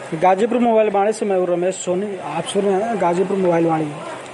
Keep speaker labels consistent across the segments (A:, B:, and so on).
A: Ghazipur mobile वाणी से मैं रमेश सोनी। आप सुन रहे हैं गाजीपुर मोबाइल वाणी।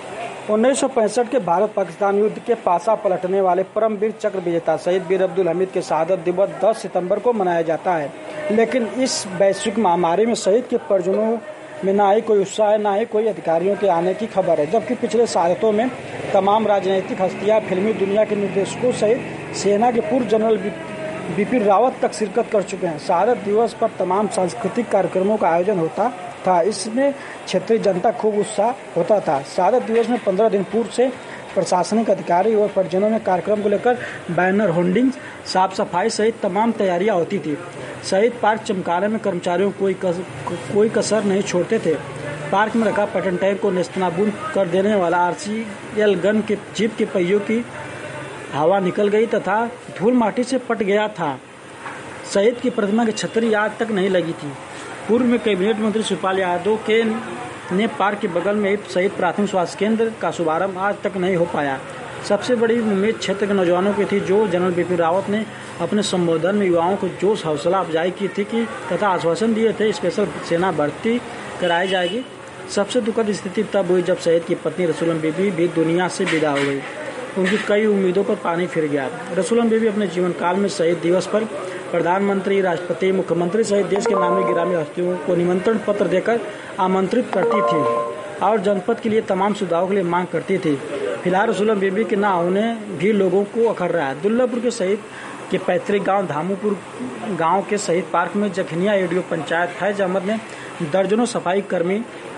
A: 1965 के भारत पाकिस्तान युद्ध के पासा पलटने वाले परमवीर चक्र विजेता शहीद वीर अब्दुल हमीद के शहादत दिवस 10 सितंबर को मनाया जाता है। लेकिन इस वैश्विक महामारी में शहीद के परिजनों में ना ही कोई उत्साह है, ना ही कोई अधिकारियों के आने की खबर है। जबकि पिछले शहादतों में तमाम राजनीतिक हस्तियां, फिल्मी दुनिया के निर्देशकों सहित सेना के पूर्व जनरल बिपिन रावत तक शिरकत कर चुके हैं। शहादत दिवस पर तमाम सांस्कृतिक कार्यक्रमों का आयोजन होता था। इसमें क्षेत्रीय जनता खूब उत्साह होता था। शहादत दिवस में 15 दिन पूर्व से प्रशासनिक अधिकारी और परिजनों में कार्यक्रम को लेकर बैनर, होर्डिंग, साफ सफाई सहित तमाम तैयारियां होती थी। शहीद पार्क चमकाने में कर्मचारियों कोई कसर नहीं छोड़ते थे। पार्क में रखा पटन टैंक को नेस्तनाबूद कर देने वाला RCL गन के जीप के पहियों की हवा निकल गई तथा धूल माटी से पट गया था। शहीद की प्रतिमा की छतरी आज तक नहीं लगी थी। पूर्व में कैबिनेट मंत्री शिवपाल यादव ने पार्क के बगल में शहीद प्राथमिक स्वास्थ्य केंद्र का शुभारंभ आज तक नहीं हो पाया। सबसे बड़ी उम्मीद क्षेत्र के नौजवानों की थी, जो जनरल बिपिन रावत ने अपने संबोधन में युवाओं को जोश हौसला अफजाई की थी तथा आश्वासन दिए थे स्पेशल सेना भर्ती कराई जाएगी। सबसे दुखद स्थिति तब हुई जब शहीद की पत्नी रसूलन बीबी भी दुनिया से विदा हो गई। उनकी कई उम्मीदों पर पानी फिर गया। रसूलन बीबी अपने जीवन काल में शहीद दिवस पर प्रधानमंत्री, राष्ट्रपति, मुख्यमंत्री सहित देश के नामी गिरामी हस्तियों को निमंत्रण पत्र देकर आमंत्रित करती थी और जनपद के लिए तमाम सुविधाओं के लिए मांग करती थी। फिलहाल रसूलन बीबी के न होने भी लोगों को अखर रहा है। दुल्लापुर के शहीद के पैतृक गांव धामूपुर गांव के शहीद पार्क में जखनिया एडीओ पंचायत फैज अहमद ने दर्जनों सफाई कर्मी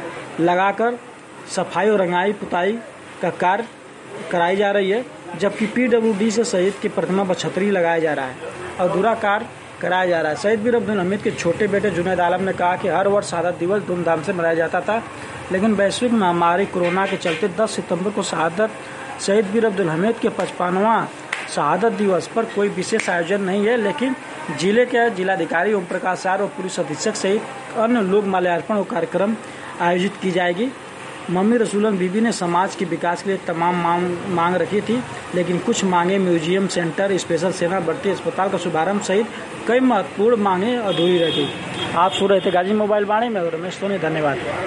A: लगाकर सफाई और रंगाई पुताई का कार्य कराई जा रही है, जबकि PWD से शहीद की प्रतिमा पर छतरी लगाया जा रहा है और अधूरा कार्य कराया जा रहा है। शहीद वीर अब्दुल हमीद के छोटे बेटे जुनैद आलम ने कहा कि हर वर्ष शहादत दिवस धूमधाम से मनाया जाता था, लेकिन वैश्विक महामारी कोरोना के चलते 10 सितंबर को शहीद वीर अब्दुल हमीद के 55वां शहादत दिवस पर कोई विशेष आयोजन नहीं है। लेकिन जिले के जिलाधिकारी ओम प्रकाश सार और पुलिस अधीक्षक सहित अन्य लोग माल्यार्पण और कार्यक्रम आयोजित की जाएगी। मम्मी रसूलन बीबी ने समाज के विकास के लिए तमाम मांग रखी थी, लेकिन कुछ मांगे म्यूजियम सेंटर, स्पेशल सेना भर्ती, अस्पताल का शुभारंभ सहित कई महत्वपूर्ण मांगे अधूरी रह गई। आप सुन रहे थे गाजी मोबाइल वाणी में रमेश सोनी। धन्यवाद।